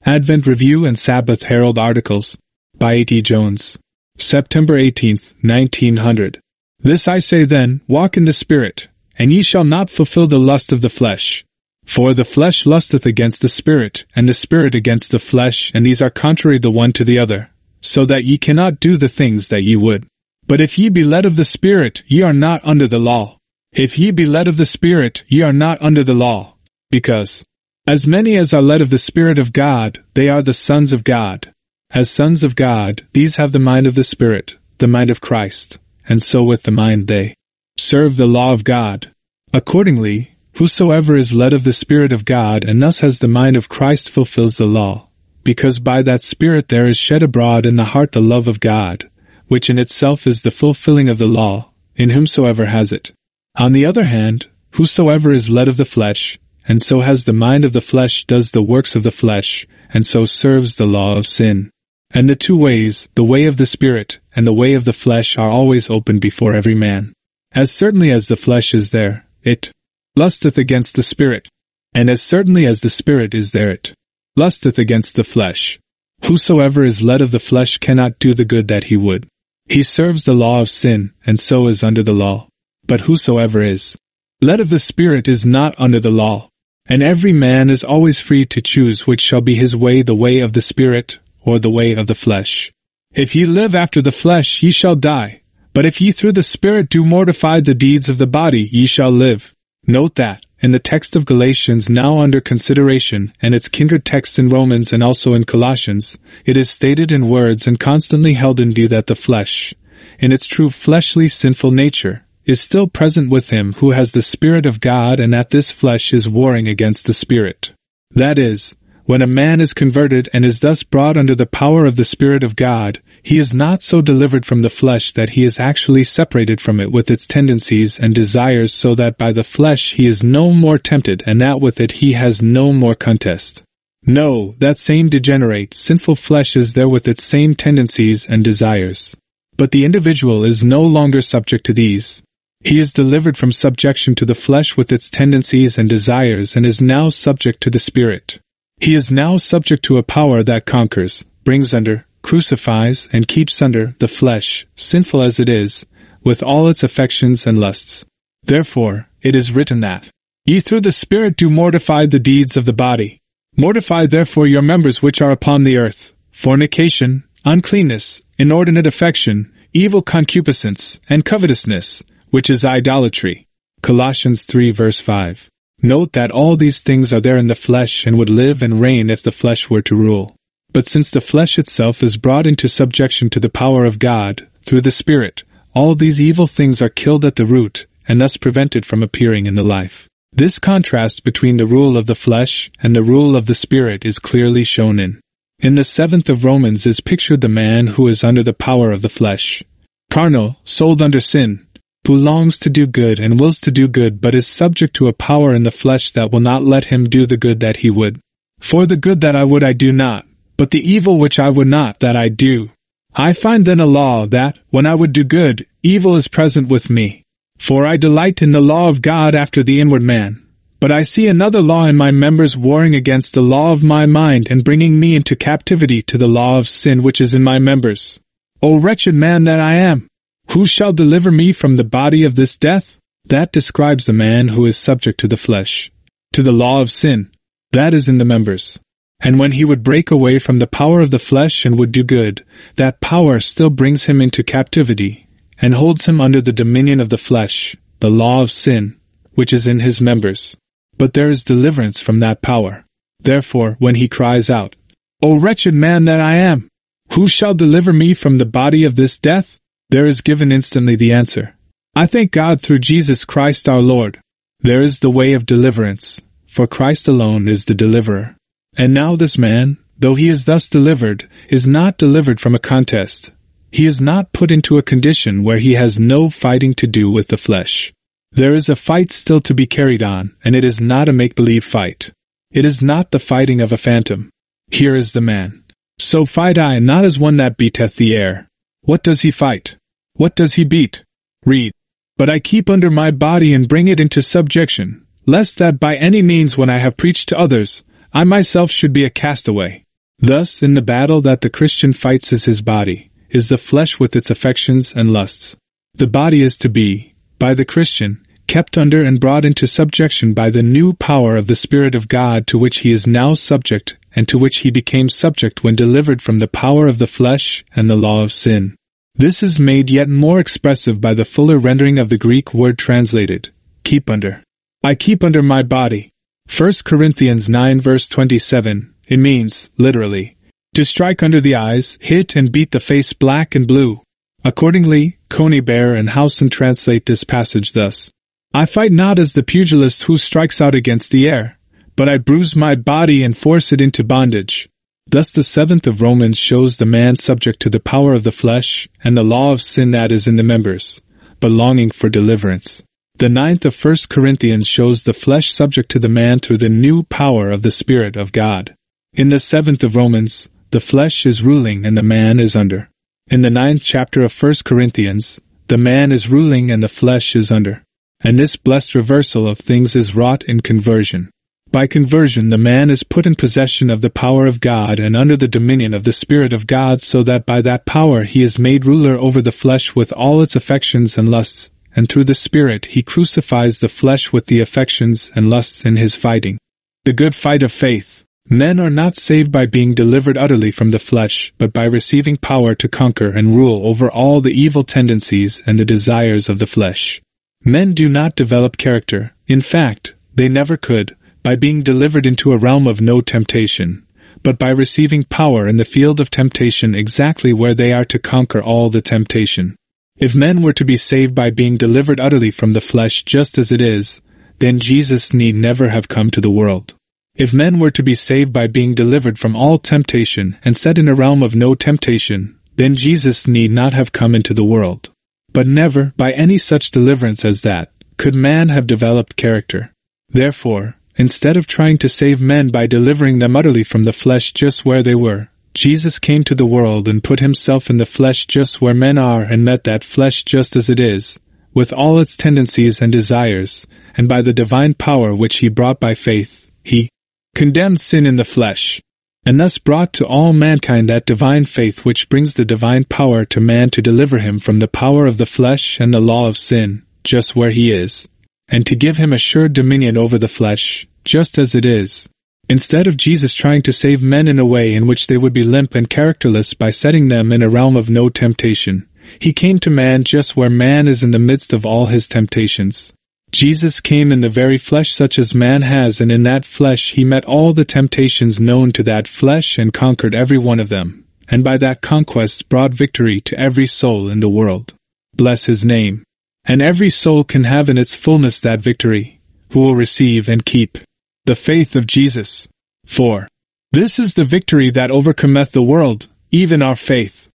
Advent Review and Sabbath Herald Articles by A.T. Jones. September 18, 1900. This I say then, walk in the Spirit, and ye shall not fulfill the lust of the flesh. For the flesh lusteth against the Spirit, and the Spirit against the flesh, and these are contrary the one to the other, so that ye cannot do the things that ye would. But if ye be led of the Spirit, ye are not under the law. If ye be led of the Spirit, ye are not under the law. Because as many as are led of the Spirit of God, they are the sons of God. As sons of God, these have the mind of the Spirit, the mind of Christ, and so with the mind they serve the law of God. Accordingly, whosoever is led of the Spirit of God and thus has the mind of Christ fulfills the law, because by that Spirit there is shed abroad in the heart the love of God, which in itself is the fulfilling of the law, in whomsoever has it. On the other hand, whosoever is led of the flesh, and so has the mind of the flesh, does the works of the flesh, and so serves the law of sin. And the two ways, the way of the Spirit and the way of the flesh, are always open before every man. As certainly as the flesh is there, it lusteth against the Spirit, and as certainly as the Spirit is there, it lusteth against the flesh. Whosoever is led of the flesh cannot do the good that he would. He serves the law of sin, and so is under the law. But whosoever is led of the Spirit is not under the law. And every man is always free to choose which shall be his way, the way of the Spirit, or the way of the flesh. If ye live after the flesh, ye shall die. But if ye through the Spirit do mortify the deeds of the body, ye shall live. Note that, in the text of Galatians now under consideration, and its kindred text in Romans and also in Colossians, it is stated in words and constantly held in view that the flesh, in its true fleshly sinful nature, is still present with him who has the Spirit of God, and that this flesh is warring against the Spirit. That is, when a man is converted and is thus brought under the power of the Spirit of God, he is not so delivered from the flesh that he is actually separated from it with its tendencies and desires, so that by the flesh he is no more tempted, and that with it he has no more contest. No, that same degenerate, sinful flesh is there with its same tendencies and desires. But the individual is no longer subject to these. He is delivered from subjection to the flesh with its tendencies and desires, and is now subject to the Spirit. He is now subject to a power that conquers, brings under, crucifies, and keeps under the flesh, sinful as it is, with all its affections and lusts. Therefore, it is written that, ye through the Spirit do mortify the deeds of the body. Mortify therefore your members which are upon the earth, fornication, uncleanness, inordinate affection, evil concupiscence, and covetousness, which is idolatry. Colossians 3 verse 5. Note that all these things are there in the flesh and would live and reign if the flesh were to rule. But since the flesh itself is brought into subjection to the power of God, through the Spirit, all these evil things are killed at the root, and thus prevented from appearing in the life. This contrast between the rule of the flesh and the rule of the Spirit is clearly shown in the 7th of Romans is pictured the man who is under the power of the flesh, carnal, sold under sin, who longs to do good and wills to do good, but is subject to a power in the flesh that will not let him do the good that he would. For the good that I would I do not, but the evil which I would not that I do. I find then a law that, when I would do good, evil is present with me. For I delight in the law of God after the inward man. But I see another law in my members, warring against the law of my mind, and bringing me into captivity to the law of sin which is in my members. O wretched man that I am! Who shall deliver me from the body of this death? That describes the man who is subject to the flesh, to the law of sin, that is in the members. And when he would break away from the power of the flesh and would do good, that power still brings him into captivity, and holds him under the dominion of the flesh, the law of sin, which is in his members. But there is deliverance from that power. Therefore, when he cries out, O wretched man that I am! Who shall deliver me from the body of this death? There is given instantly the answer. I thank God through Jesus Christ our Lord. There is the way of deliverance, for Christ alone is the deliverer. And now this man, though he is thus delivered, is not delivered from a contest. He is not put into a condition where he has no fighting to do with the flesh. There is a fight still to be carried on, and it is not a make-believe fight. It is not the fighting of a phantom. Here is the man. So fight I, not as one that beateth the air. What does he fight? What does he beat? Read. But I keep under my body and bring it into subjection, lest that by any means when I have preached to others, I myself should be a castaway. Thus, in the battle that the Christian fights is his body, is the flesh with its affections and lusts. The body is to be, by the Christian, kept under and brought into subjection by the new power of the Spirit of God to which he is now subject and to which he became subject when delivered from the power of the flesh and the law of sin. This is made yet more expressive by the fuller rendering of the Greek word translated, keep under. I keep under my body. 1 Corinthians 9 verse 27, it means, literally, to strike under the eyes, hit and beat the face black and blue. Accordingly, Conybeare and Howson translate this passage thus, I fight not as the pugilist who strikes out against the air, but I bruise my body and force it into bondage. Thus the 7th of Romans shows the man subject to the power of the flesh and the law of sin that is in the members, but longing for deliverance. The 9th of 1 Corinthians shows the flesh subject to the man through the new power of the Spirit of God. In the 7th of Romans, the flesh is ruling and the man is under. In the 9th chapter of 1 Corinthians, the man is ruling and the flesh is under. And this blessed reversal of things is wrought in conversion. By conversion the man is put in possession of the power of God and under the dominion of the Spirit of God, so that by that power he is made ruler over the flesh with all its affections and lusts, and through the Spirit he crucifies the flesh with the affections and lusts in his fighting. The good fight of faith. Men are not saved by being delivered utterly from the flesh, but by receiving power to conquer and rule over all the evil tendencies and the desires of the flesh. Men do not develop character, in fact, they never could, by being delivered into a realm of no temptation, but by receiving power in the field of temptation exactly where they are to conquer all the temptation. If men were to be saved by being delivered utterly from the flesh just as it is, then Jesus need never have come to the world. If men were to be saved by being delivered from all temptation and set in a realm of no temptation, then Jesus need not have come into the world. But never, by any such deliverance as that, could man have developed character. Therefore, instead of trying to save men by delivering them utterly from the flesh just where they were, Jesus came to the world and put himself in the flesh just where men are and met that flesh just as it is, with all its tendencies and desires, and by the divine power which he brought by faith, he condemned sin in the flesh, and thus brought to all mankind that divine faith which brings the divine power to man to deliver him from the power of the flesh and the law of sin, just where he is, and to give him assured dominion over the flesh, just as it is. Instead of Jesus trying to save men in a way in which they would be limp and characterless by setting them in a realm of no temptation, he came to man just where man is in the midst of all his temptations. Jesus came in the very flesh such as man has, and in that flesh he met all the temptations known to that flesh and conquered every one of them, and by that conquest brought victory to every soul in the world. Bless his name. And every soul can have in its fullness that victory, who will receive and keep the faith of Jesus. 4. This is the victory that overcometh the world, even our faith.